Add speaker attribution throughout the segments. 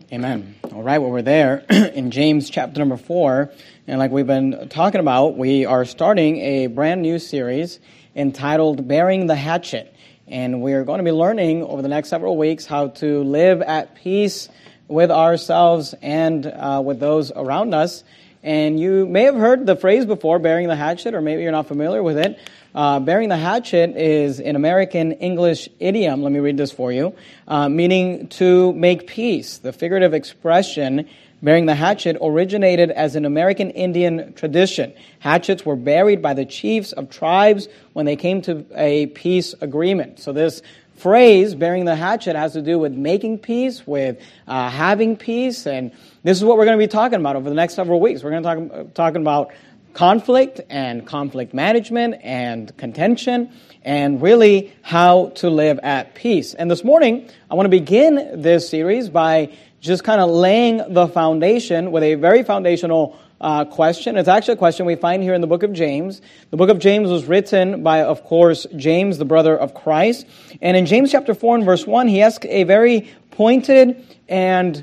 Speaker 1: Amen. All right, well, we're there in James chapter number 4, and like we've been talking about, we are starting a brand new series entitled Bearing the Hatchet, and we're going to be learning over the next several weeks how to live at peace with ourselves and with those around us. And you may have heard the phrase before, bearing the hatchet, or maybe you're not familiar with it. Bearing the hatchet is an American English idiom, let me read this for you, meaning to make peace. The figurative expression, bearing the hatchet, originated as an American Indian tradition. Hatchets were buried by the chiefs of tribes when they came to a peace agreement. So this phrase, bearing the hatchet, has to do with making peace, with having peace, and this is what we're going to be talking about over the next several weeks. We're going to talking about conflict and conflict management and contention and really how to live at peace. And this morning, I want to begin this series by just kind of laying the foundation with a very foundational question. It's actually a question we find here in the book of James. The book of James was written by, of course, James, the brother of Christ. And in James chapter 4 and verse 1, he asks a very pointed and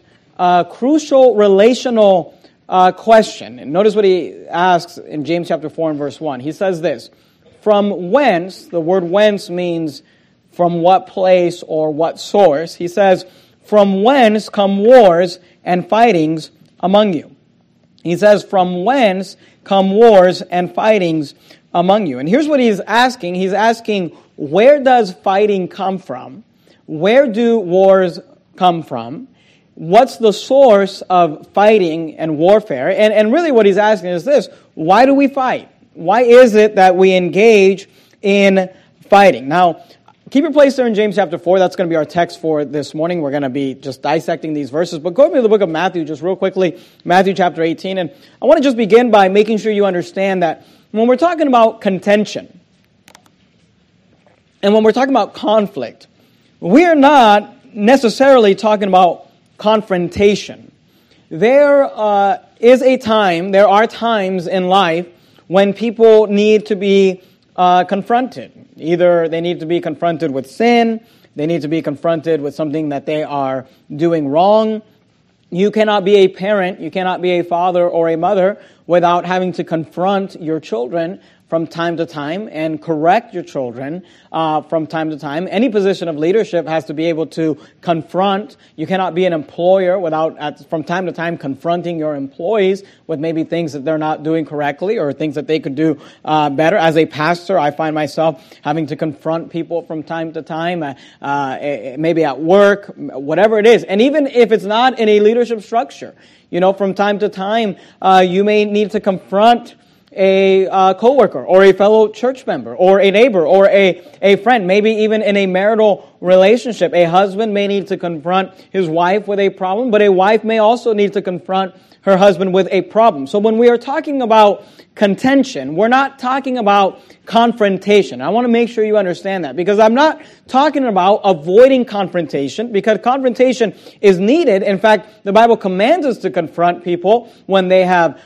Speaker 1: crucial relational question. And notice what he asks in James chapter 4 and verse 1. He says this, from whence, the word whence means from what place or what source. He says, from whence come wars and fightings among you? He says, from whence come wars and fightings among you? And here's what he's asking. He's asking, where does fighting come from? Where do wars come from? What's the source of fighting and warfare? And really what he's asking is this, why do we fight? Why is it that we engage in fighting? Now, keep your place there in James chapter 4. That's going to be our text for this morning. We're going to be just dissecting these verses. But go to the book of Matthew just real quickly, Matthew chapter 18. And I want to just begin by making sure you understand that when we're talking about contention and when we're talking about conflict, we are not necessarily talking about confrontation. There are times in life when people need to be confronted. Either they need to be confronted with sin, they need to be confronted with something that they are doing wrong. You cannot be a parent, you cannot be a father or a mother without having to confront your children from time to time and correct your children from time to time. Any position of leadership has to be able to confront. You cannot be an employer without, from time to time, confronting your employees with maybe things that they're not doing correctly or things that they could do better. As a pastor, I find myself having to confront people from time to time, maybe at work, whatever it is. And even if it's not in a leadership structure, from time to time, you may need to confront a coworker or a fellow church member or a neighbor or a friend, maybe even in a marital relationship. A husband may need to confront his wife with a problem, but a wife may also need to confront her husband with a problem. So when we are talking about contention, we're not talking about confrontation. I want to make sure you understand that, because I'm not talking about avoiding confrontation, because confrontation is needed. In fact, the Bible commands us to confront people when they have,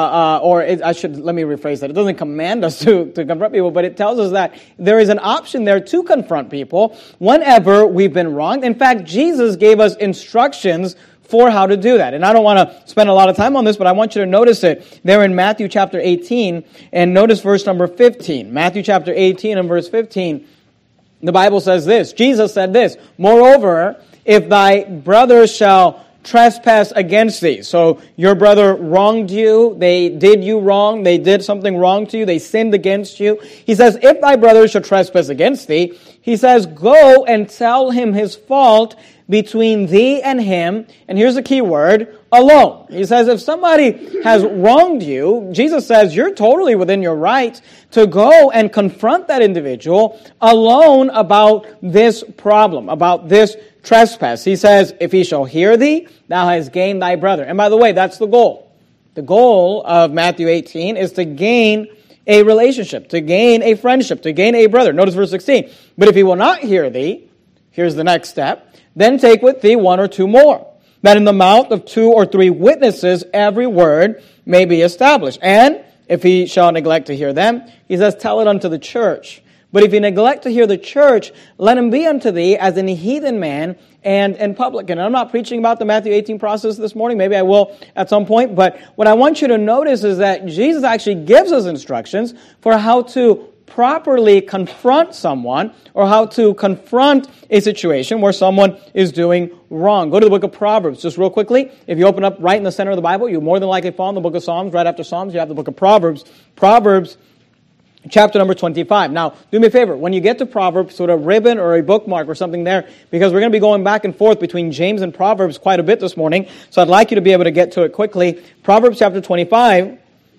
Speaker 1: let me rephrase that. It doesn't command us to confront people, but it tells us that there is an option there to confront people whenever we've been wronged. In fact, Jesus gave us instructions for how to do that. And I don't want to spend a lot of time on this, but I want you to notice it there in Matthew chapter 18, and notice verse number 15. Matthew chapter 18 and verse 15, the Bible says this, Jesus said this, moreover, if thy brother shall trespass against thee. So your brother wronged you, they did you wrong, they did something wrong to you, they sinned against you. He says, if thy brother shall trespass against thee, he says, go and tell him his fault between thee and him, and here's the key word, alone. He says, if somebody has wronged you, Jesus says, you're totally within your right to go and confront that individual alone about this problem, about this trespass. He says, if he shall hear thee, thou hast gained thy brother. And by the way, that's the goal. The goal of Matthew 18 is to gain a relationship, to gain a friendship, to gain a brother. Notice verse 16. But if he will not hear thee, here's the next step, then take with thee one or two more, that in the mouth of 2 or 3 witnesses every word may be established. And if he shall neglect to hear them, he says, tell it unto the church. But if he neglect to hear the church, let him be unto thee as an heathen man and publican. And I'm not preaching about the Matthew 18 process this morning. Maybe I will at some point. But what I want you to notice is that Jesus actually gives us instructions for how to properly confront someone or how to confront a situation where someone is doing wrong. Go to the book of Proverbs just real quickly. If you open up right in the center of the Bible, you more than likely find the book of Psalms. Right after Psalms, you have the book of Proverbs. Proverbs chapter number 25. Now, do me a favor. When you get to Proverbs, sort of ribbon or a bookmark or something there, because we're going to be going back and forth between James and Proverbs quite a bit this morning, so I'd like you to be able to get to it quickly. Proverbs chapter 25.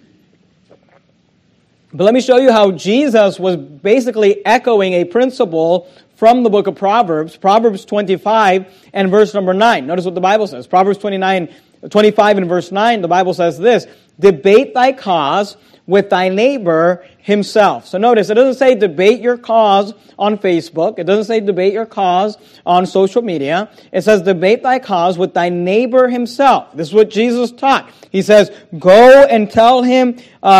Speaker 1: But let me show you how Jesus was basically echoing a principle from the book of Proverbs. Proverbs 25 and verse number 9. Notice what the Bible says. Proverbs 25 and verse 9, the Bible says this, debate thy cause with thy neighbor himself. So notice, it doesn't say debate your cause on Facebook. It doesn't say debate your cause on social media. It says debate thy cause with thy neighbor himself. This is what Jesus taught. He says, go and tell him,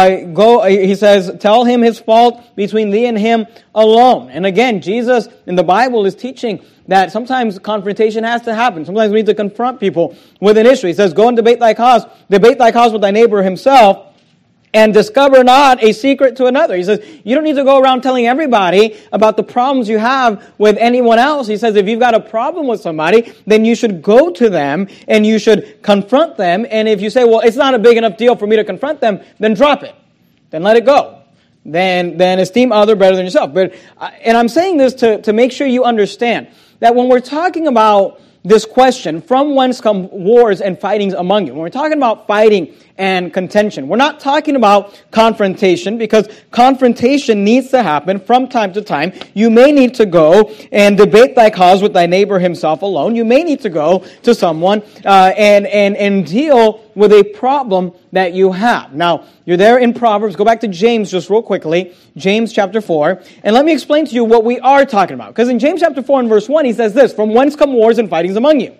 Speaker 1: tell him his fault between thee and him alone. And again, Jesus in the Bible is teaching that sometimes confrontation has to happen. Sometimes we need to confront people with an issue. He says, go and debate thy cause with thy neighbor himself, and discover not a secret to another. He says, you don't need to go around telling everybody about the problems you have with anyone else. He says, if you've got a problem with somebody, then you should go to them and you should confront them. And if you say, well, it's not a big enough deal for me to confront them, then drop it. Then let it go. Then esteem other better than yourself. And I'm saying this to make sure you understand that when we're talking about this question, from whence come wars and fightings among you? When we're talking about fighting and contention, we're not talking about confrontation, because confrontation needs to happen from time to time. You may need to go and debate thy cause with thy neighbor himself alone. You may need to go to someone and deal with a problem that you have. Now, you're there in Proverbs. Go back to James just real quickly. James chapter 4. And let me explain to you what we are talking about. Because in James chapter 4 and verse 1, he says this, from whence come wars and fightings among you?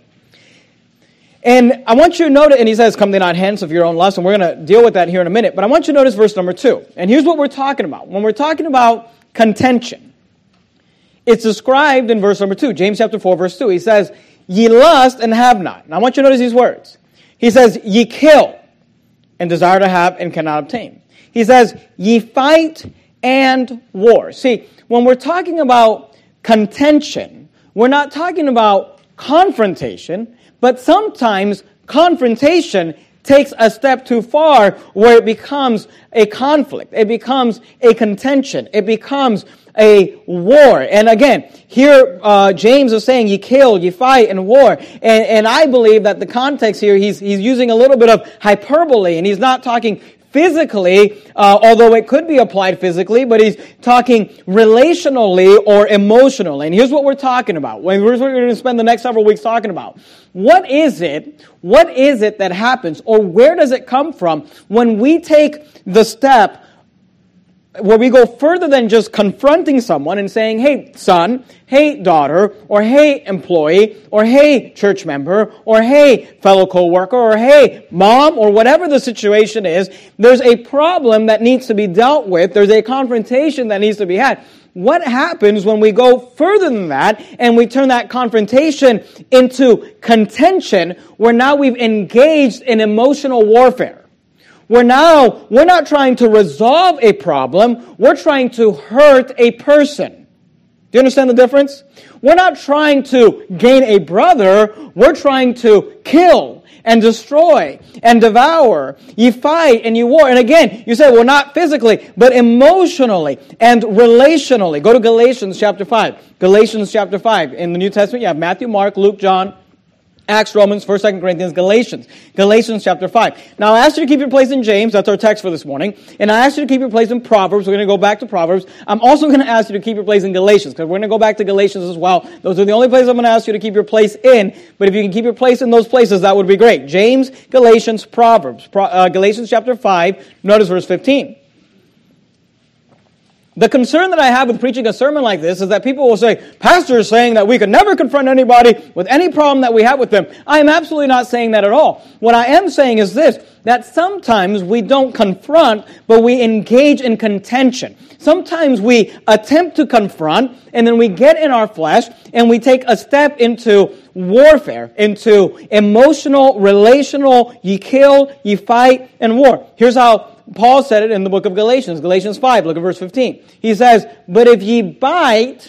Speaker 1: And I want you to note it, and he says, come they not hence of your own lust, and we're going to deal with that here in a minute. But I want you to notice verse number 2. And here's what we're talking about. When we're talking about contention, it's described in verse number 2, James chapter 4, verse 2. He says, ye lust and have not. And I want you to notice these words. He says, ye kill and desire to have and cannot obtain. He says, ye fight and war. See, when we're talking about contention, we're not talking about confrontation, but sometimes confrontation takes a step too far where it becomes a conflict. It becomes a contention. It becomes a war. And again, here James is saying, ye kill, ye fight, and war. And I believe that the context here, he's using a little bit of hyperbole, and he's not talking physically, although it could be applied physically, but he's talking relationally or emotionally. And here's what we're talking about. Here's what we're going to spend the next several weeks talking about. What is it that happens, or where does it come from when we take the step where we go further than just confronting someone and saying, hey, son, hey, daughter, or hey, employee, or hey, church member, or hey, fellow co-worker, or hey, mom, or whatever the situation is, there's a problem that needs to be dealt with. There's a confrontation that needs to be had. What happens when we go further than that and we turn that confrontation into contention, where now we've engaged in emotional warfare? We're not trying to resolve a problem, we're trying to hurt a person. Do you understand the difference? We're not trying to gain a brother, we're trying to kill and destroy and devour. You fight and you war. And again, you say, well, not physically, but emotionally and relationally. Go to Galatians chapter 5. Galatians chapter 5. In the New Testament, you have Matthew, Mark, Luke, John, Acts, Romans, 1st, 2nd Corinthians, Galatians. Galatians chapter 5. Now, I asked you to keep your place in James. That's our text for this morning. And I asked you to keep your place in Proverbs. We're going to go back to Proverbs. I'm also going to ask you to keep your place in Galatians, because we're going to go back to Galatians as well. Those are the only places I'm going to ask you to keep your place in. But if you can keep your place in those places, that would be great. James, Galatians, Proverbs. Galatians chapter 5. Notice verse 15. The concern that I have with preaching a sermon like this is that people will say, Pastor is saying that we could never confront anybody with any problem that we have with them. I am absolutely not saying that at all. What I am saying is this, that sometimes we don't confront, but we engage in contention. Sometimes we attempt to confront, and then we get in our flesh, and we take a step into warfare, into emotional, relational, ye kill, ye fight, and war. Here's how Paul said it in the book of Galatians, Galatians 5, look at verse 15. He says, but if ye bite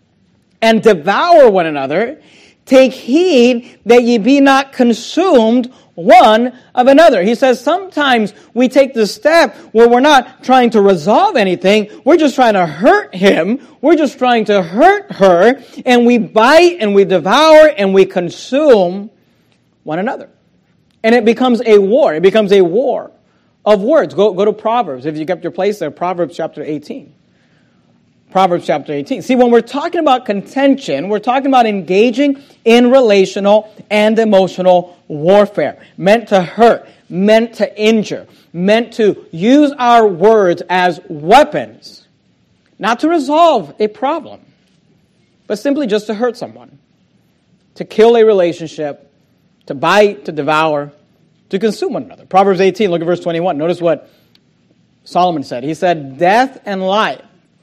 Speaker 1: and devour one another, take heed that ye be not consumed one of another. He says sometimes we take the step where we're not trying to resolve anything. We're just trying to hurt him. We're just trying to hurt her. And we bite and we devour and we consume one another. And it becomes a war. It becomes a war of words. Go to Proverbs. If you kept your place there, Proverbs chapter 18. Proverbs chapter 18. See, when we're talking about contention, we're talking about engaging in relational and emotional warfare. Meant to hurt, meant to injure, meant to use our words as weapons, not to resolve a problem, but simply just to hurt someone, to kill a relationship, to bite, to devour, to consume one another. Proverbs 18, look at verse 21. Notice what Solomon said. He said, death and life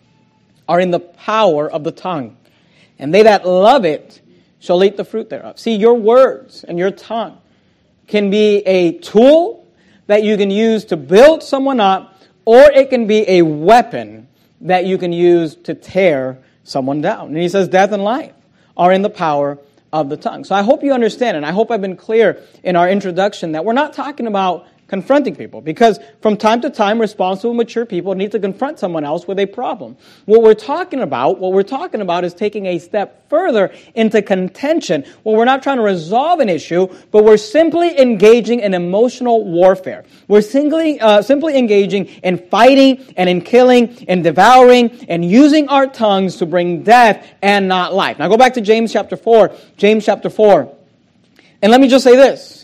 Speaker 1: are in the power of the tongue, and they that love it shall eat the fruit thereof. See, your words and your tongue can be a tool that you can use to build someone up, or it can be a weapon that you can use to tear someone down. And he says death and life are in the power of the tongue. So I hope you understand, and I hope I've been clear in our introduction that we're not talking about confronting people, because from time to time, responsible, mature people need to confront someone else with a problem. What we're talking about is taking a step further into contention, where we're not trying to resolve an issue, but we're simply engaging in emotional warfare. We're simply engaging in fighting and in killing and devouring and using our tongues to bring death and not life. Now go back to James chapter 4. James chapter 4. And let me just say this.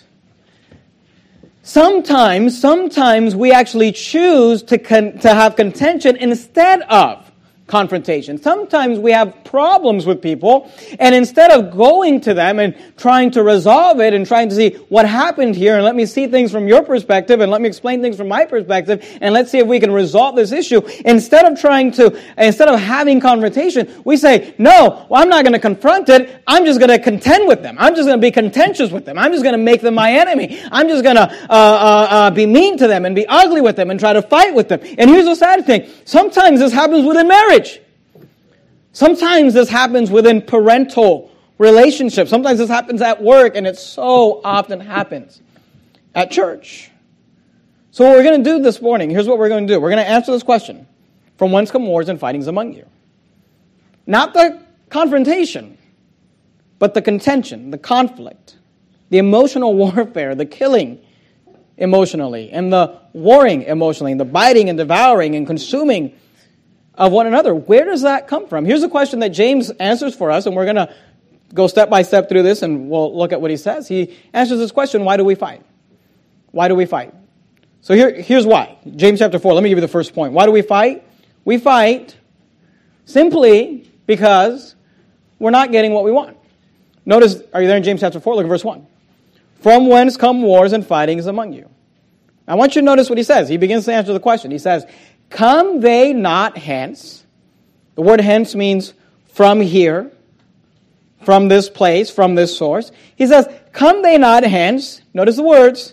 Speaker 1: Sometimes we actually choose to have contention instead of confrontation. Sometimes we have problems with people, and instead of going to them and trying to resolve it and trying to see what happened here, and let me see things from your perspective, and let me explain things from my perspective, and let's see if we can resolve this issue, instead of having confrontation, we say, no, well, I'm not going to confront it, I'm just going to contend with them. I'm just going to be contentious with them. I'm just going to make them my enemy. I'm just going to be mean to them and be ugly with them and try to fight with them. And here's the sad thing. Sometimes this happens within marriage. Sometimes this happens within parental relationships. Sometimes this happens at work, and it so often happens at church. So what we're going to do this morning, here's what we're going to do. We're going to answer this question. From whence come wars and fightings among you? Not the confrontation, but the contention, the conflict, the emotional warfare, the killing emotionally, and the warring emotionally, and the biting and devouring and consuming of one another. Where does that come from? Here's a question that James answers for us, and we're going to go step by step through this, and we'll look at what he says. He answers this question, why do we fight? Why do we fight? So here's why. James chapter 4, let me give you the first point. Why do we fight? We fight simply because we're not getting what we want. Notice, are you there in James chapter 4? Look at verse 1. From whence come wars and fightings among you? I want you to notice what he says. He begins to answer the question. He says, come they not hence? The word hence means from here, from this place, from this source. He says, come they not hence? Notice the words,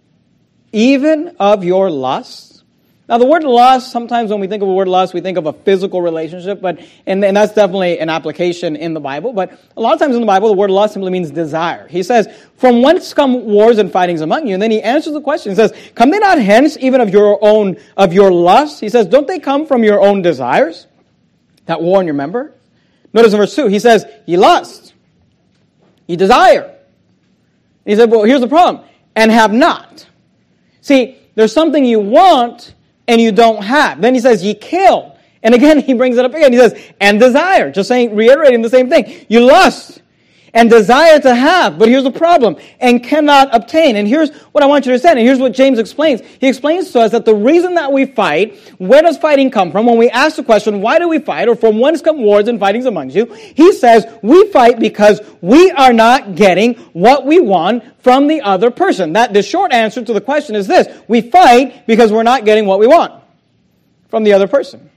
Speaker 1: even of your lusts. Now the word lust, sometimes when we think of the word lust, we think of a physical relationship, and that's definitely an application in the Bible. But a lot of times in the Bible, the word lust simply means desire. He says, from whence come wars and fightings among you? And then he answers the question. He says, come they not hence even of your lusts? He says, don't they come from your own desires that war in your member? Notice in verse 2, he says, ye lust, ye desire. He said, well, here's the problem, and have not. See, there's something you want and you don't have. Then he says, ye kill. And again, he brings it up again. He says, and desire. Just reiterating the same thing. You lust and desire to have. But here's the problem. And cannot obtain. And here's what I want you to understand. And here's what James explains. He explains to us that the reason that we fight, where does fighting come from? When we ask the question, why do we fight? Or from whence come wars and fightings among you? He says, we fight because we are not getting what we want from the other person. The short answer to the question is this. We fight because we're not getting what we want from the other person.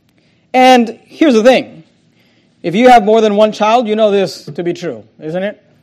Speaker 1: And here's the thing. If you have more than one child, you know this to be true, isn't it?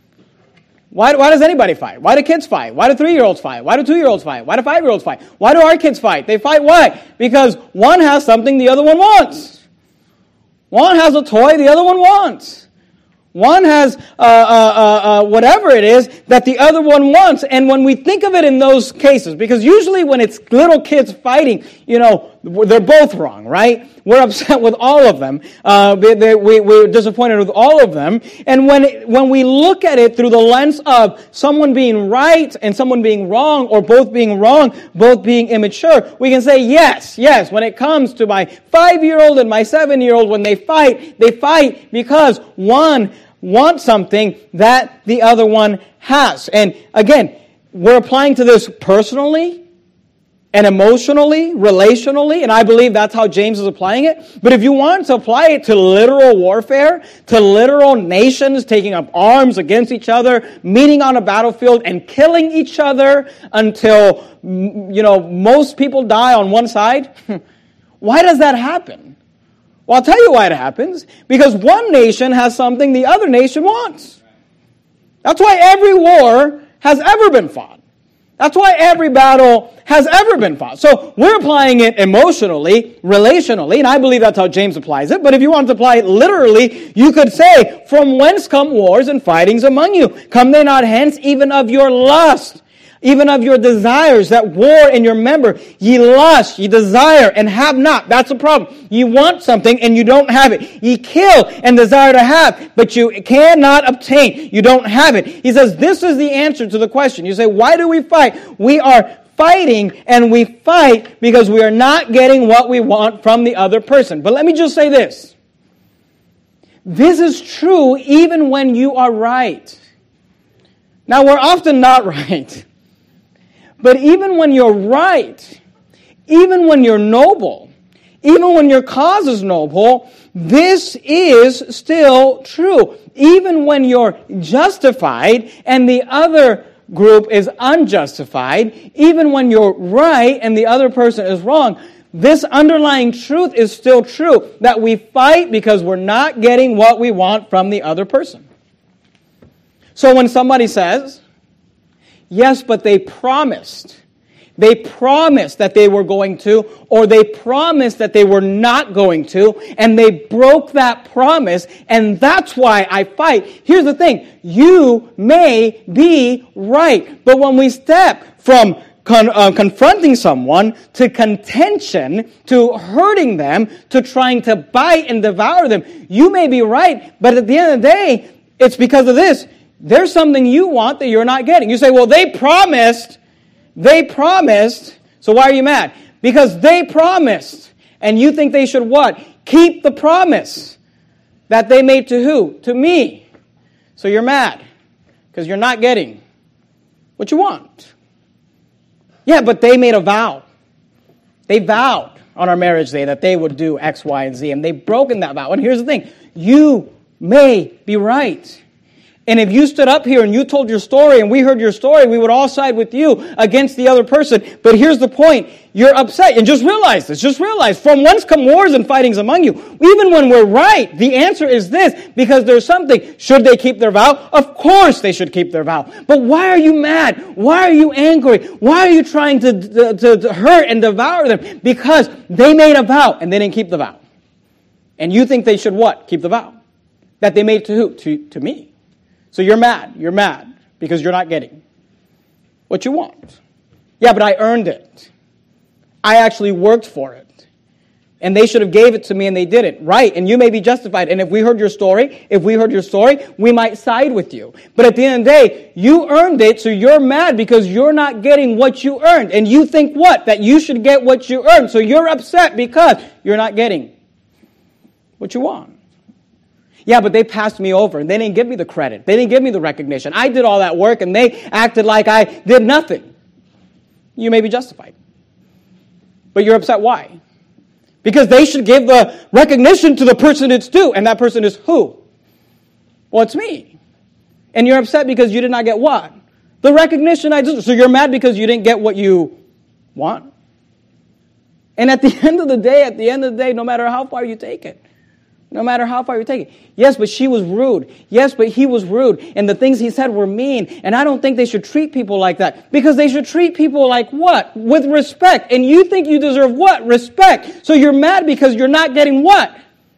Speaker 1: Why does anybody fight? Why do kids fight? Why do 3-year-olds fight? Why do 2-year-olds fight? Why do 5-year-olds fight? Why do our kids fight? They fight why? Because one has something the other one wants. One has a toy the other one wants. One has whatever it is that the other one wants. And when we think of it in those cases, because usually when it's little kids fighting, they're both wrong, right? We're upset with all of them. We're disappointed with all of them. And when we look at it through the lens of someone being right and someone being wrong, or both being wrong, both being immature, we can say, yes, when it comes to my 5-year-old and my 7-year-old, when they fight because one wants something that the other one has. And again, we're applying to this personally and emotionally, relationally, and I believe that's how James is applying it. But if you want to apply it to literal warfare, to literal nations taking up arms against each other, meeting on a battlefield and killing each other until, most people die on one side, why does that happen? Well, I'll tell you why it happens. Because one nation has something the other nation wants. That's why every war has ever been fought. That's why every battle has ever been fought. So we're applying it emotionally, relationally, and I believe that's how James applies it. But if you want to apply it literally, you could say, from whence come wars and fightings among you? Come they not hence even of your lust? Even of your desires that war in your member, ye lust, ye desire, and have not. That's the problem. You want something and you don't have it. Ye kill and desire to have, but you cannot obtain. You don't have it. He says this is the answer to the question. You say, why do we fight? We are fighting, and we fight because we are not getting what we want from the other person. But let me just say this. This is true even when you are right. Now, we're often not right. But even when you're right, even when you're noble, even when your cause is noble, this is still true. Even when you're justified and the other group is unjustified, even when you're right and the other person is wrong, this underlying truth is still true, that we fight because we're not getting what we want from the other person. So when somebody says, yes, but they promised that they were going to, or they promised that they were not going to, and they broke that promise, and that's why I fight. Here's the thing. You may be right, but when we step from confronting someone to contention, to hurting them, to trying to bite and devour them, you may be right, but at the end of the day, it's because of this. There's something you want that you're not getting. You say, well, they promised, so why are you mad? Because they promised, and you think they should what? Keep the promise that they made to who? To me. So you're mad, because you're not getting what you want. Yeah, but they made a vow. They vowed on our marriage day that they would do X, Y, and Z, and they've broken that vow. And here's the thing. You may be right. And if you stood up here and you told your story and we heard your story, we would all side with you against the other person. But here's the point. You're upset. And just realize this. Just realize, from whence come wars and fightings among you? Even when we're right, the answer is this. Because there's something. Should they keep their vow? Of course they should keep their vow. But why are you mad? Why are you angry? Why are you trying to hurt and devour them? Because they made a vow and they didn't keep the vow. And you think they should what? Keep the vow. That they made to who? To me. So you're mad. You're mad because you're not getting what you want. Yeah, but I earned it. I actually worked for it. And they should have gave it to me and they didn't. Right, and you may be justified. And if we heard your story, we might side with you. But at the end of the day, you earned it, so you're mad because you're not getting what you earned. And you think what? That you should get what you earned. So you're upset because you're not getting what you want. Yeah, but they passed me over and they didn't give me the credit. They didn't give me the recognition. I did all that work and they acted like I did nothing. You may be justified. But you're upset. Why? Because they should give the recognition to the person it's due. And that person is who? Well, it's me. And you're upset because you did not get what? The recognition I deserve. So you're mad because you didn't get what you want. And at the end of the day, no matter how far you take it, no matter how far you take it. Yes, but she was rude. Yes, but he was rude. And the things he said were mean. And I don't think they should treat people like that. Because they should treat people like what? With respect. And you think you deserve what? Respect. So you're mad because you're not getting what?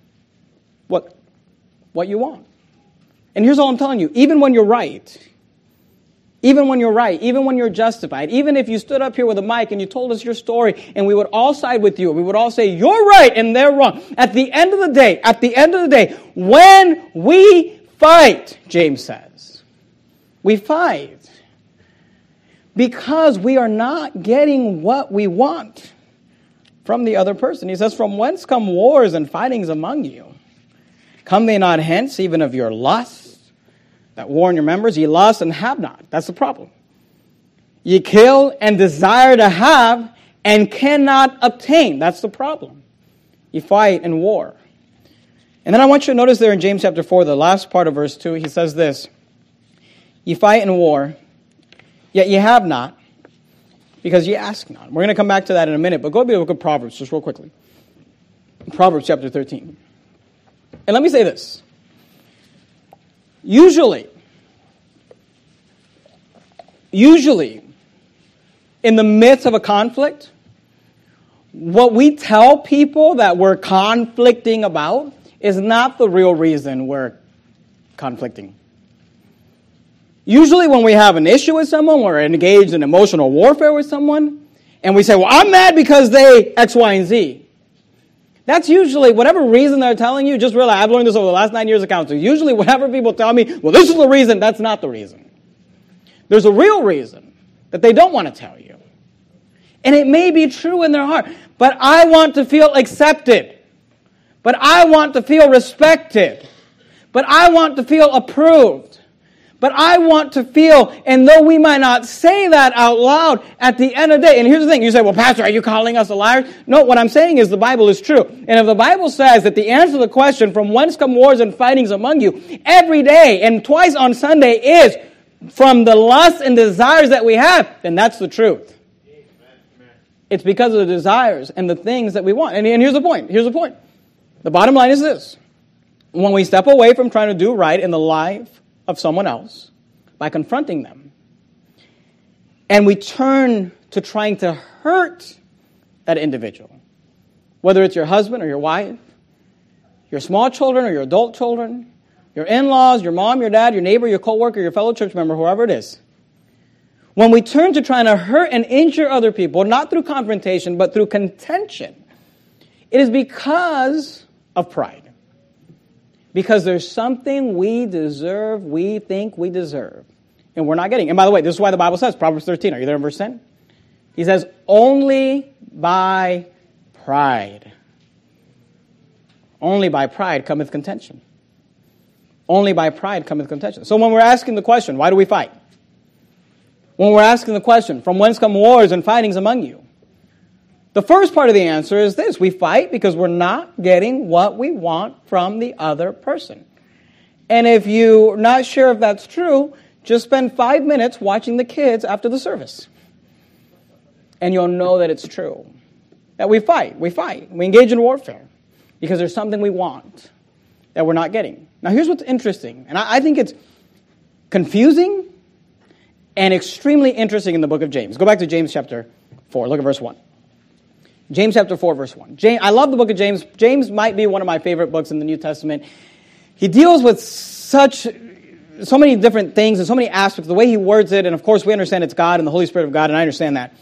Speaker 1: What you want. And here's all I'm telling you. Even when you're right, even when you're justified, even if you stood up here with a mic and you told us your story and we would all side with you, we would all say, you're right and they're wrong. At the end of the day, when we fight, James says, we fight because we are not getting what we want from the other person. He says, from whence come wars and fightings among you? Come they not hence, even of your lusts that war in your members? Ye lust and have not. That's the problem. Ye kill and desire to have and cannot obtain. That's the problem. You fight and war. And then I want you to notice there in James chapter 4, the last part of verse 2, he says this. Ye fight and war, yet ye have not, because ye ask not. We're going to come back to that in a minute, but go to the book of Proverbs just real quickly. Proverbs chapter 13. And let me say this. Usually, in the midst of a conflict, what we tell people that we're conflicting about is not the real reason we're conflicting. Usually when we have an issue with someone, we're engaged in emotional warfare with someone, and we say, well, I'm mad because they X, Y, and Z. That's usually, whatever reason they're telling you, just realize, I've learned this over the last 9 years of counseling. Usually whenever people tell me, well, this is the reason, that's not the reason. There's a real reason that they don't want to tell you. And it may be true in their heart, but I want to feel accepted. But I want to feel respected. But I want to feel approved. But I want to feel, and though we might not say that out loud, at the end of the day, and here's the thing, you say, well, Pastor, are you calling us a liar? No, what I'm saying is the Bible is true. And if the Bible says that the answer to the question, from whence come wars and fightings among you, every day and twice on Sunday is from the lusts and desires that we have, then that's the truth. Amen. It's because of the desires and the things that we want. And here's the point. The bottom line is this. When we step away from trying to do right in the life of someone else by confronting them, and we turn to trying to hurt that individual, whether it's your husband or your wife, your small children or your adult children, your in-laws, your mom, your dad, your neighbor, your coworker, your fellow church member, whoever it is, when we turn to trying to hurt and injure other people, not through confrontation, but through contention, it is because of pride. Because there's something we deserve, we think we deserve, and we're not getting. And by the way, this is why the Bible says, Proverbs 13, are you there in verse 10? He says, only by pride. Only by pride cometh contention. Only by pride cometh contention. So when we're asking the question, why do we fight? When we're asking the question, from whence come wars and fightings among you? The first part of the answer is this. We fight because we're not getting what we want from the other person. And if you're not sure if that's true, just spend 5 minutes watching the kids after the service. And you'll know that it's true. That we fight. We engage in warfare because there's something we want that we're not getting. Now here's what's interesting. And I think it's confusing and extremely interesting in the book of James. Go back to James chapter 4. Look at verse 1. James chapter 4, verse 1. I love the book of James. James might be one of my favorite books in the New Testament. He deals with so many different things and so many aspects, the way he words it, and of course we understand it's God and the Holy Spirit of God, and I understand that.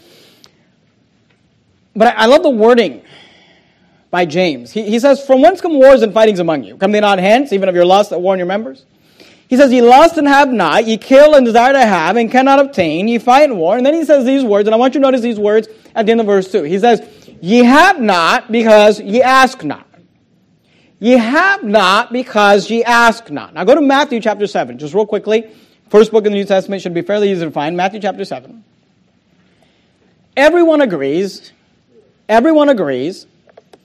Speaker 1: But I love the wording by James. He says, from whence come wars and fightings among you? Come they not hence, even of your lust that war in your members? He says, ye lust and have not, ye kill and desire to have and cannot obtain, ye fight and war. And then he says these words, and I want you to notice these words at the end of verse 2. He says, ye have not because ye ask not. Ye have not because ye ask not. Now go to Matthew chapter 7, just real quickly. First book in the New Testament, should be fairly easy to find. Matthew chapter 7. Everyone agrees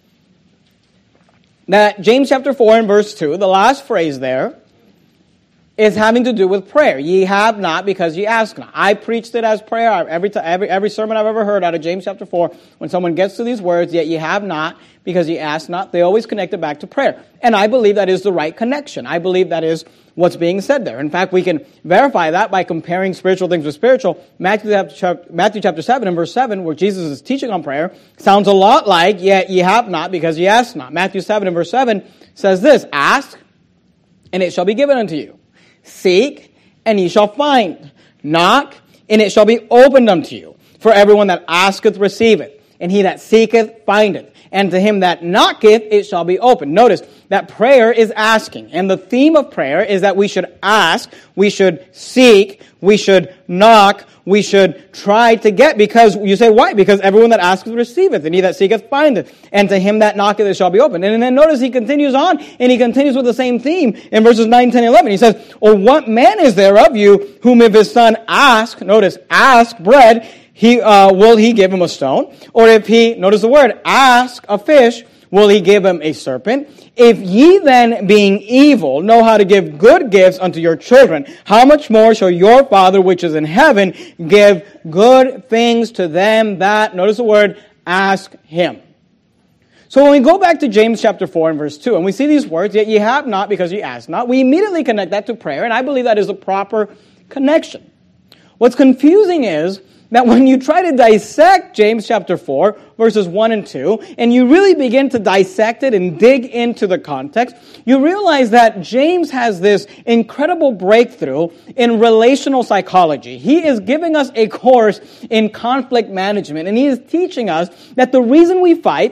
Speaker 1: that James chapter 4 and verse 2, the last phrase there, is having to do with prayer. Ye have not because ye ask not. I preached it as prayer every sermon I've ever heard out of James chapter 4. When someone gets to these words, yet ye have not because ye ask not, they always connect it back to prayer. And I believe that is the right connection. I believe that is what's being said there. In fact, we can verify that by comparing spiritual things with spiritual. Matthew chapter 7 and verse 7, where Jesus is teaching on prayer, sounds a lot like, yet ye have not because ye ask not. Matthew 7 and verse 7 says this, ask, and it shall be given unto you. Seek, and ye shall find. Knock, and it shall be opened unto you. For everyone that asketh receiveth, and he that seeketh findeth. And to him that knocketh, it shall be opened. Notice that prayer is asking. And the theme of prayer is that we should ask, we should seek, we should knock, we should try to get. Because, you say, why? Because everyone that asketh receiveth, and he that seeketh findeth. And to him that knocketh, it shall be opened. And then notice he continues on, and he continues with the same theme in verses 9, 10, 11. He says, or what man is there of you, whom if his son ask, notice, ask bread, will he give him a stone? Or if he, notice the word, ask a fish, will he give him a serpent? If ye then, being evil, know how to give good gifts unto your children, how much more shall your Father which is in heaven give good things to them that, notice the word, ask him. So when we go back to James chapter 4 and verse 2, and we see these words, yet ye have not because ye ask not, we immediately connect that to prayer, and I believe that is a proper connection. What's confusing is that when you try to dissect James chapter 4, verses 1 and 2, and you really begin to dissect it and dig into the context, you realize that James has this incredible breakthrough in relational psychology. He is giving us a course in conflict management, and he is teaching us that the reason we fight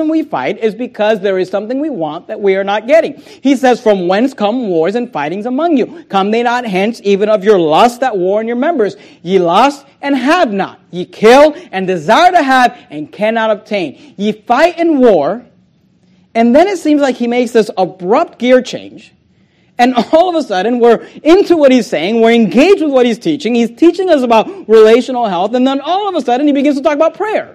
Speaker 1: is because there is something we want that we are not getting. He says, from whence come wars and fightings among you? Come they not hence even of your lust that war in your members? Ye lust and have not. Ye kill and desire to have and cannot obtain. Ye fight and war. And then it seems like he makes this abrupt gear change. And all of a sudden, we're into what he's saying. We're engaged with what he's teaching. He's teaching us about relational health. And then all of a sudden, he begins to talk about prayer.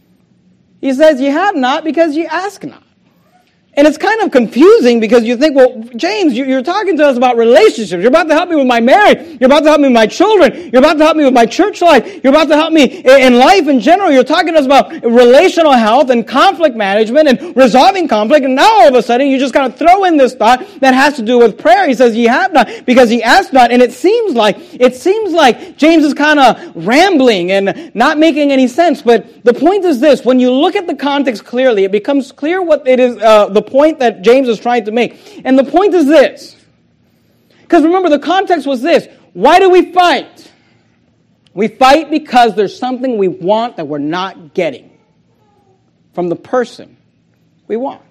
Speaker 1: He says, ye have not because ye ask not. And it's kind of confusing because you think, well, James, you're talking to us about relationships. You're about to help me with my marriage. You're about to help me with my children. You're about to help me with my church life. You're about to help me in life in general. You're talking to us about relational health and conflict management and resolving conflict. And now all of a sudden you just kind of throw in this thought that has to do with prayer. He says, ye have not because ye ask not. And it seems like James is kind of rambling and not making any sense. But the point is this. When you look at the context clearly, it becomes clear what it is, the point that James is trying to make. And the point is this. Because remember, the context was this. Why do we fight? We fight because there's something we want that we're not getting from the person we want.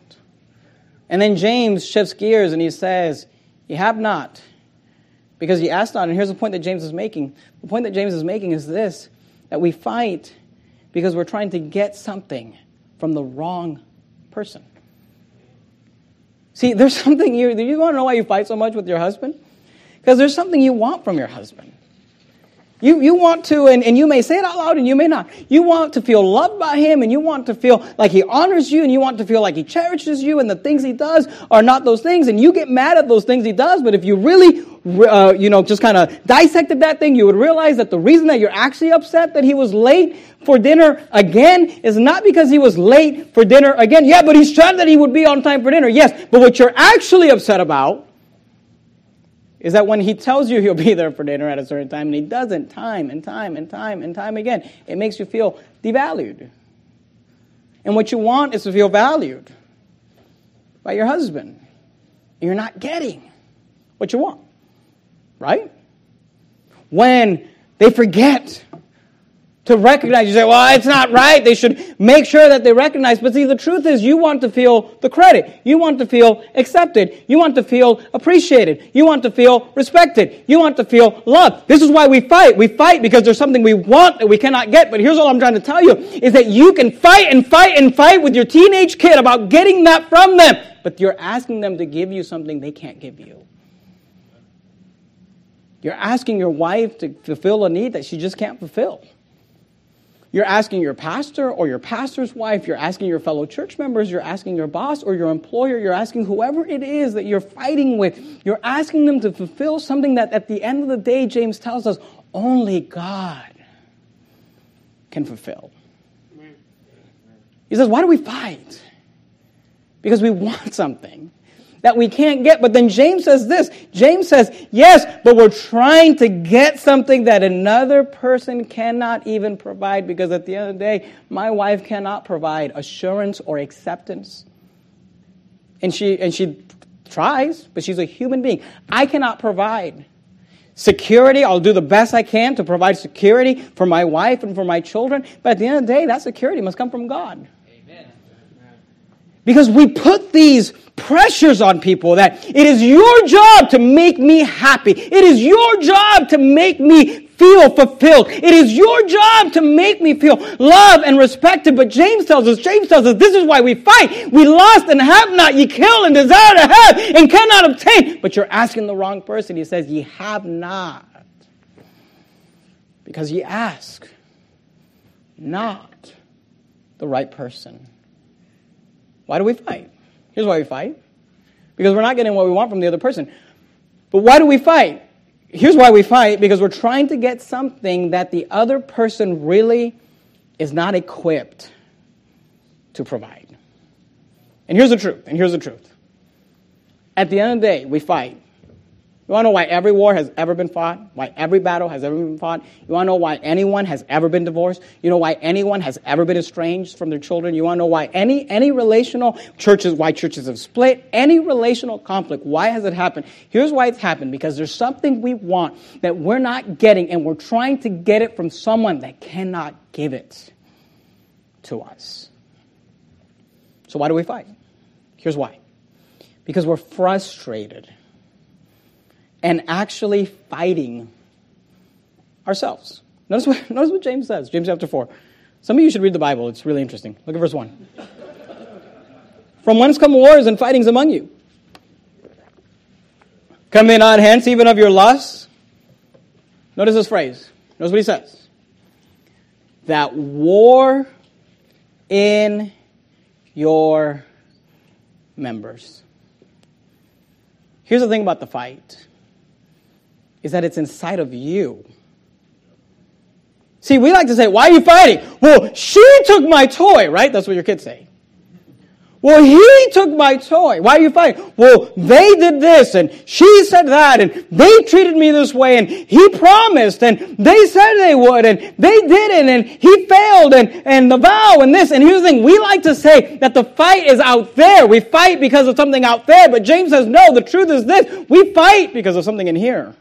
Speaker 1: And then James shifts gears and he says, ye have not because ye ask not. And here's the point that James is making. The point that James is making is this, that we fight because we're trying to get something from the wrong person. See, there's something you want to know why you fight so much with your husband? Because there's something you want from your husband. You want to, and you may say it out loud and you may not. You want to feel loved by him and you want to feel like he honors you and you want to feel like he cherishes you and the things he does are not those things and you get mad at those things he does. But if you really, just kind of dissected that thing, you would realize that the reason that you're actually upset that he was late for dinner again is not because he was late for dinner again. Yeah, but he said that he would be on time for dinner. Yes, but what you're actually upset about is that when he tells you he'll be there for dinner at a certain time and he doesn't time and time and time and time again, it makes you feel devalued. And what you want is to feel valued by your husband. And you're not getting what you want, right? When they forget to recognize, you say, well, it's not right. They should make sure that they recognize. But see, the truth is you want to feel the credit. You want to feel accepted. You want to feel appreciated. You want to feel respected. You want to feel loved. This is why we fight. We fight because there's something we want that we cannot get. But here's all I'm trying to tell you, is that you can fight and fight and fight with your teenage kid about getting that from them. But you're asking them to give you something they can't give you. You're asking your wife to fulfill a need that she just can't fulfill. You're asking your pastor or your pastor's wife. You're asking your fellow church members. You're asking your boss or your employer. You're asking whoever it is that you're fighting with. You're asking them to fulfill something that at the end of the day, James tells us, only God can fulfill. He says, why do we fight? Because we want something that we can't get. But then James says this. James says, yes, but we're trying to get something that another person cannot even provide, because at the end of the day, my wife cannot provide assurance or acceptance. And she tries, but she's a human being. I cannot provide security. I'll do the best I can to provide security for my wife and for my children. But at the end of the day, that security must come from God. Because we put these pressures on people that it is your job to make me happy. It is your job to make me feel fulfilled. It is your job to make me feel loved and respected. But James tells us, this is why we fight. We lust and have not, ye kill and desire to have and cannot obtain. But you're asking the wrong person. He says, ye have not. Because ye ask not the right person. Why do we fight? Here's why we fight. Because we're not getting what we want from the other person. But why do we fight? Here's why we fight. Because we're trying to get something that the other person really is not equipped to provide. And here's the truth. At the end of the day, we fight. You want to know why every war has ever been fought? Why every battle has ever been fought? You want to know why anyone has ever been divorced? You know why anyone has ever been estranged from their children? You want to know why any relational churches, why churches have split? Any relational conflict, why has it happened? Here's why it's happened. Because there's something we want that we're not getting, and we're trying to get it from someone that cannot give it to us. So why do we fight? Here's why. Because we're frustrated and actually fighting ourselves. Notice what James says, James chapter 4. Some of you should read the Bible. It's really interesting. Look at verse 1. From whence come wars and fightings among you? Come they not hence even of your lusts? Notice this phrase. Notice what he says. That war in your members. Here's the thing about the fight. Is that it's inside of you. See, we like to say, why are you fighting? Well, she took my toy, right? That's what your kids say. Well, he took my toy. Why are you fighting? Well, they did this, and she said that, and they treated me this way, and he promised, and they said they would, and they didn't, and he failed, and the vow, and this. And here's the thing. We like to say that the fight is out there. We fight because of something out there, but James says, no, the truth is this. We fight because of something in here.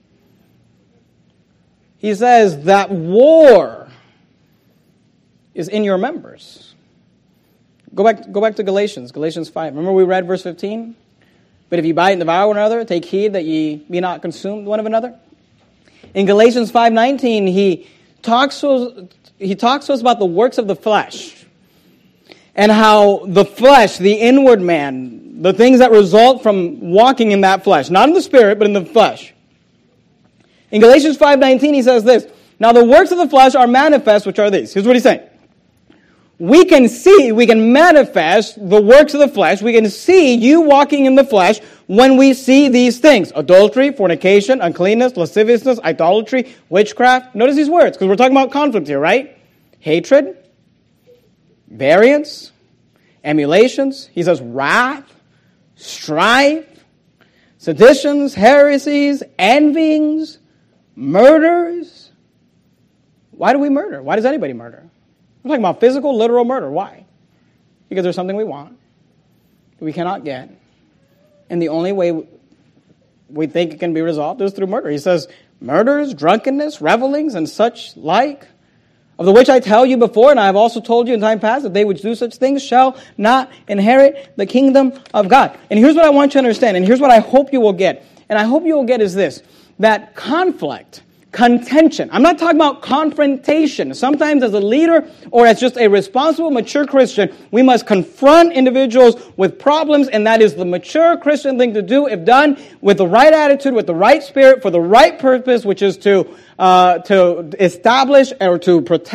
Speaker 1: He says that war is in your members. Go back to Galatians 5. Remember we read verse 15? But if you bite and devour one another, take heed that ye be not consumed one of another. In Galatians 5:19, he talks to us about the works of the flesh. And how the flesh, the inward man, the things that result from walking in that flesh, not in the spirit, but in the flesh. In Galatians 5:19, he says this, now the works of the flesh are manifest, which are these. Here's what he's saying. We can manifest the works of the flesh. We can see you walking in the flesh when we see these things. Adultery, fornication, uncleanness, lasciviousness, idolatry, witchcraft. Notice these words, because we're talking about conflict here, right? Hatred, variance, emulations. He says wrath, strife, seditions, heresies, envyings, murders. Why do we murder? Why does anybody murder? We're talking about physical, literal murder. Why? Because there's something we want that we cannot get. And the only way we think it can be resolved is through murder. He says, murders, drunkenness, revelings, and such like, of the which I tell you before, and I have also told you in time past, that they which do such things shall not inherit the kingdom of God. And here's what I want you to understand, and here's what I hope you will get. And I hope you will get is this, that conflict, contention. I'm not talking about confrontation. Sometimes as a leader or as just a responsible, mature Christian, we must confront individuals with problems, and that is the mature Christian thing to do if done with the right attitude, with the right spirit, for the right purpose, which is to establish or to protect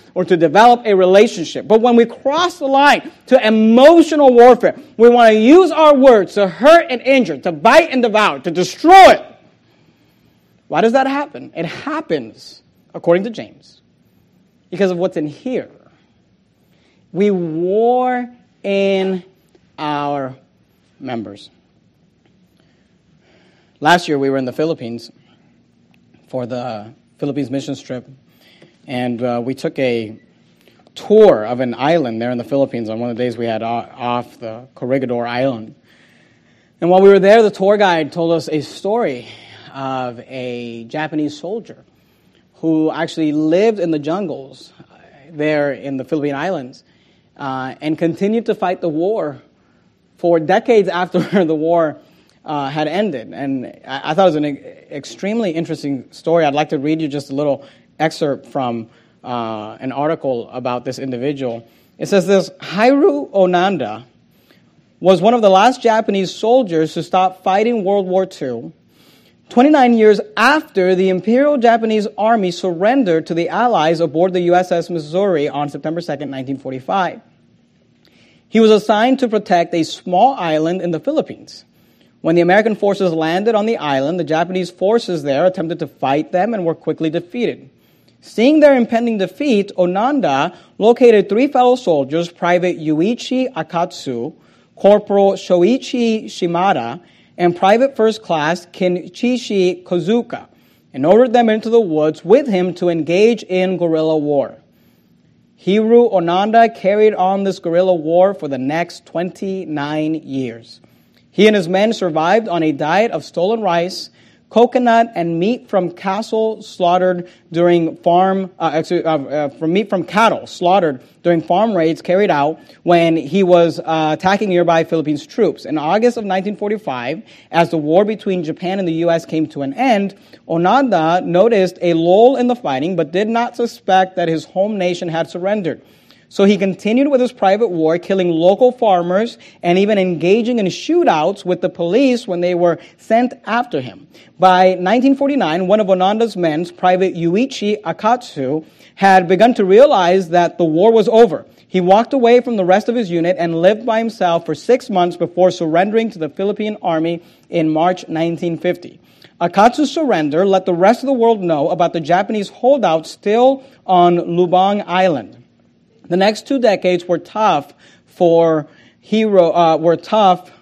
Speaker 1: or to develop a relationship. But when we cross the line to emotional warfare, we want to use our words to hurt and injure, to bite and devour, to destroy. Why does that happen? It happens, according to James, because of what's in here. We war in our members. Last year, we were in the Philippines for the Philippines missions trip, and we took a tour of an island there in the Philippines on one of the days we had off the Corregidor Island. And while we were there, the tour guide told us a story of a Japanese soldier who actually lived in the jungles there in the Philippine Islands and continued to fight the war for decades after the war had ended. And I thought it was an extremely interesting story. I'd like to read you just a little excerpt from an article about this individual. It says this: Hiro Onanda was one of the last Japanese soldiers to stop fighting World War II, 29 years after the Imperial Japanese Army surrendered to the Allies aboard the USS Missouri on September 2nd, 1945. He was assigned to protect a small island in the Philippines. When the American forces landed on the island, the Japanese forces there attempted to fight them and were quickly defeated. Seeing their impending defeat, Onanda located 3 fellow soldiers, Private Yuichi Akatsu, Corporal Shoichi Shimada, and Private First Class Kenichi Kozuka, and ordered them into the woods with him to engage in guerrilla war. Hiro Onanda carried on this guerrilla war for the next 29 years. He and his men survived on a diet of stolen rice, coconut, and meat from cattle slaughtered during farm raids carried out when he was attacking nearby Philippines troops. In August of 1945, as the war between Japan and the U.S. came to an end, Onanda noticed a lull in the fighting but did not suspect that his home nation had surrendered. So he continued with his private war, killing local farmers and even engaging in shootouts with the police when they were sent after him. By 1949, one of Onanda's men, Private Yuichi Akatsu, had begun to realize that the war was over. He walked away from the rest of his unit and lived by himself for 6 months before surrendering to the Philippine Army in March 1950. Akatsu's surrender let the rest of the world know about the Japanese holdouts still on Lubang Island. The next 2 decades were tough for Hiro Onanda.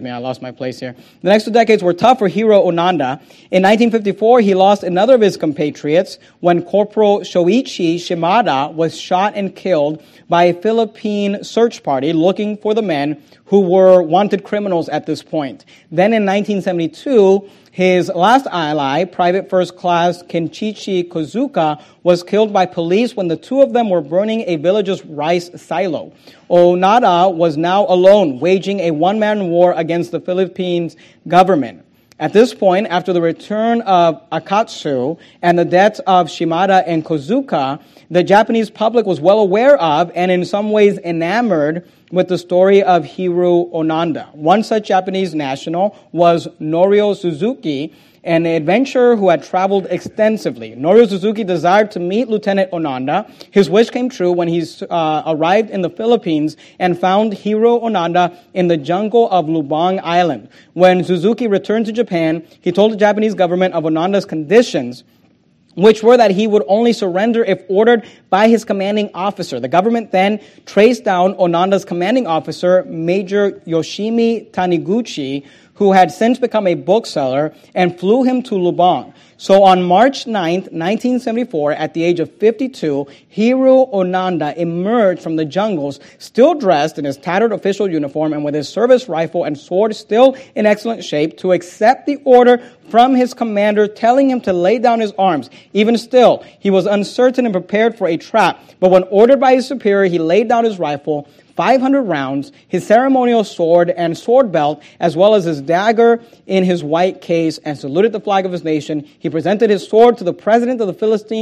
Speaker 1: In 1954, he lost another of his compatriots when Corporal Shoichi Shimada was shot and killed by a Philippine search party looking for the men who were wanted criminals at this point. Then in 1972, his last ally, Private First Class Kenichi Kozuka, was killed by police when the 2 of them were burning a village's rice silo. Onanda was now alone, waging a one-man war against the Philippines government. At this point, after the return of Akatsu and the deaths of Shimada and Kozuka, the Japanese public was well aware of and in some ways enamored with the story of Hiro Onanda. One such Japanese national was Norio Suzuki, an adventurer who had traveled extensively. Norio Suzuki desired to meet Lieutenant Onanda. His wish came true when he arrived in the Philippines and found Hiro Onanda in the jungle of Lubang Island. When Suzuki returned to Japan, he told the Japanese government of Onanda's conditions, which were that he would only surrender if ordered by his commanding officer. The government then traced down Onanda's commanding officer, Major Yoshimi Taniguchi, who had since become a bookseller, and flew him to Lubang. So on March 9th, 1974, at the age of 52, Hiro Onanda emerged from the jungles, still dressed in his tattered official uniform and with his service rifle and sword still in excellent shape, to accept the order from his commander telling him to lay down his arms. Even still, he was uncertain and prepared for a trap. But when ordered by his superior, he laid down his rifle, 500 rounds, his ceremonial sword and sword belt, as well as his dagger in his white case, and saluted the flag of his nation. He presented his sword to the president of the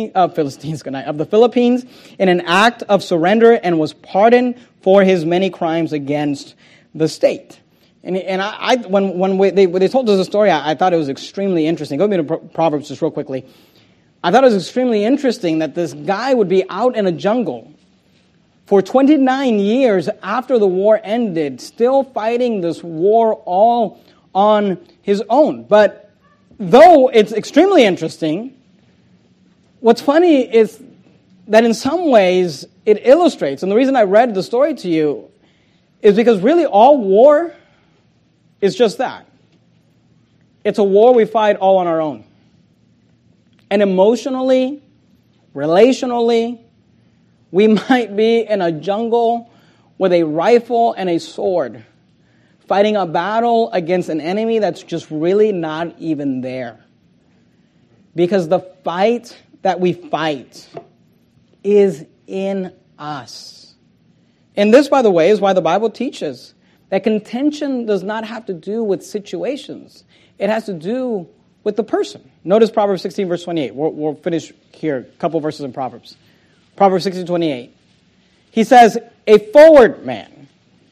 Speaker 1: Philippines in an act of surrender and was pardoned for his many crimes against the state. When they told us the story, I thought it was extremely interesting. Go to Proverbs just real quickly. I thought it was extremely interesting that this guy would be out in a jungle for 29 years after the war ended, still fighting this war all on his own. But though it's extremely interesting, what's funny is that in some ways it illustrates, and the reason I read the story to you is because really all war is just that. It's a war we fight all on our own. And emotionally, relationally, we might be in a jungle with a rifle and a sword, fighting a battle against an enemy that's just really not even there. Because the fight that we fight is in us. And this, by the way, is why the Bible teaches that contention does not have to do with situations. It has to do with the person. Notice Proverbs 16, verse 28. We'll finish here, a couple verses in Proverbs. Proverbs 16, 28. He says, a forward man,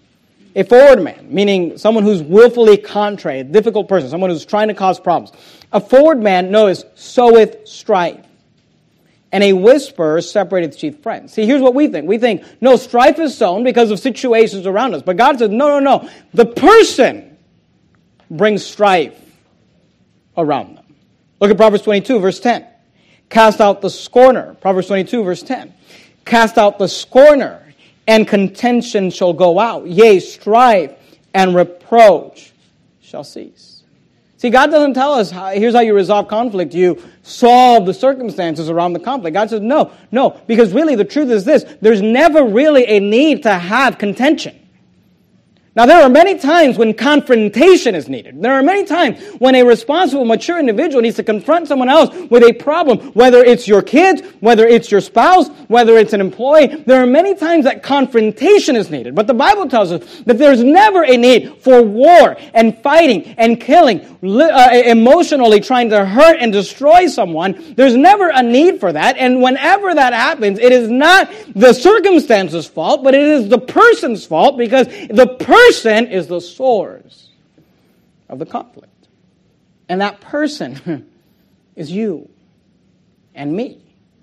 Speaker 1: meaning someone who's willfully contrary, a difficult person, someone who's trying to cause problems. A forward man, notice, soweth strife, and a whisperer separateth chief friends. See, here's what we think. We think, no, strife is sown because of situations around us. But God says, no. The person brings strife around them. Look at Proverbs 22, verse 10. Cast out the scorner. Proverbs 22, verse 10. Cast out the scorner, and contention shall go out. Yea, strife and reproach shall cease. See, God doesn't tell us, here's how you resolve conflict. You solve the circumstances around the conflict. God says, no, because really the truth is this. There's never really a need to have contention. Now, there are many times when confrontation is needed. There are many times when a responsible, mature individual needs to confront someone else with a problem, whether it's your kids, whether it's your spouse, whether it's an employee. There are many times that confrontation is needed. But the Bible tells us that there's never a need for war and fighting and killing, emotionally trying to hurt and destroy someone. There's never a need for that. And whenever that happens, it is not the circumstance's fault, but it is the person's fault, because the person is the source of the conflict. And that person is you and me.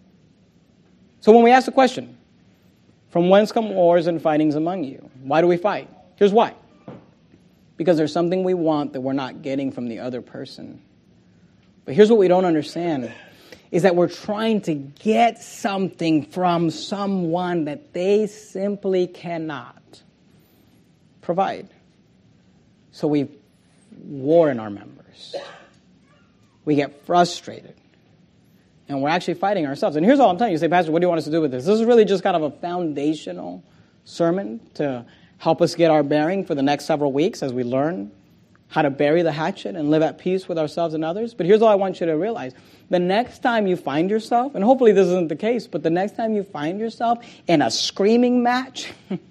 Speaker 1: So when we ask the question, from whence come wars and fightings among you? Why do we fight? Here's why. Because there's something we want that we're not getting from the other person. But here's what we don't understand, is that we're trying to get something from someone that they simply cannot provide. So we war in our members. We get frustrated. And we're actually fighting ourselves. And here's all I'm telling you. You say, Pastor, what do you want us to do with this? This is really just kind of a foundational sermon to help us get our bearing for the next several weeks as we learn how to bury the hatchet and live at peace with ourselves and others. But here's all I want you to realize. The next time you find yourself, and hopefully this isn't the case, but the next time you find yourself in a screaming match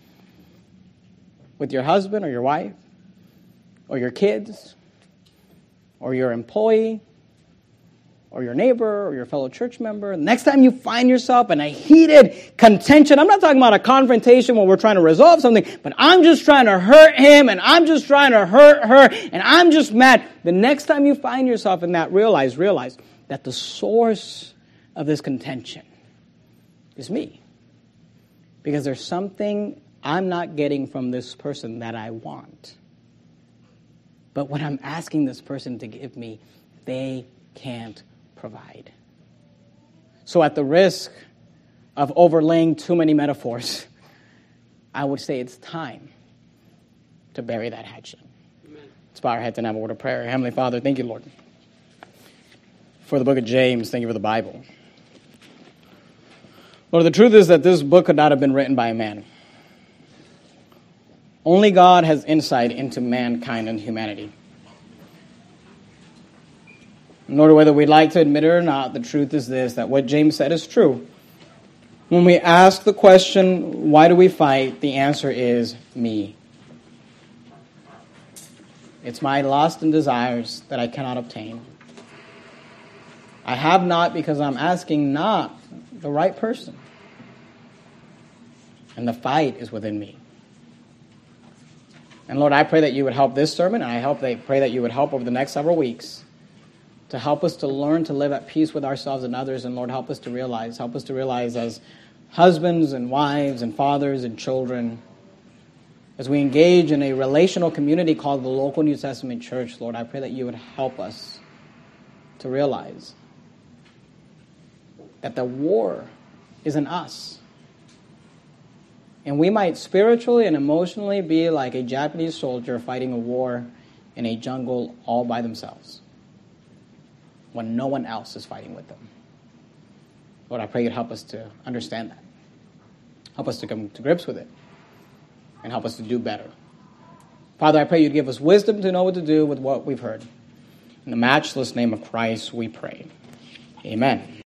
Speaker 1: with your husband or your wife or your kids or your employee or your neighbor or your fellow church member, next time you find yourself in a heated contention, I'm not talking about a confrontation where we're trying to resolve something, but I'm just trying to hurt him and I'm just trying to hurt her and I'm just mad. The next time you find yourself in that, realize that the source of this contention is me. Because there's something I'm not getting from this person that I want. But what I'm asking this person to give me, they can't provide. So at the risk of overlaying too many metaphors, I would say it's time to bury that hatchet. Amen. Let's bow our heads and have a word of prayer. Heavenly Father, thank you, Lord, for the book of James. Thank you for the Bible. Lord, the truth is that this book could not have been written by a man. Only God has insight into mankind and humanity. In order whether we'd like to admit it or not, the truth is this, that what James said is true. When we ask the question, why do we fight? The answer is me. It's my lust and desires that I cannot obtain. I have not because I'm asking not the right person. And the fight is within me. And Lord, I pray that you would help this sermon, and I pray that you would help over the next several weeks to help us to learn to live at peace with ourselves and others. And Lord, help us to realize as husbands and wives and fathers and children, as we engage in a relational community called the local New Testament church, Lord, I pray that you would help us to realize that the war is in us. And we might spiritually and emotionally be like a Japanese soldier fighting a war in a jungle all by themselves when no one else is fighting with them. Lord, I pray you'd help us to understand that. Help us to come to grips with it. And help us to do better. Father, I pray you'd give us wisdom to know what to do with what we've heard. In the matchless name of Christ we pray. Amen.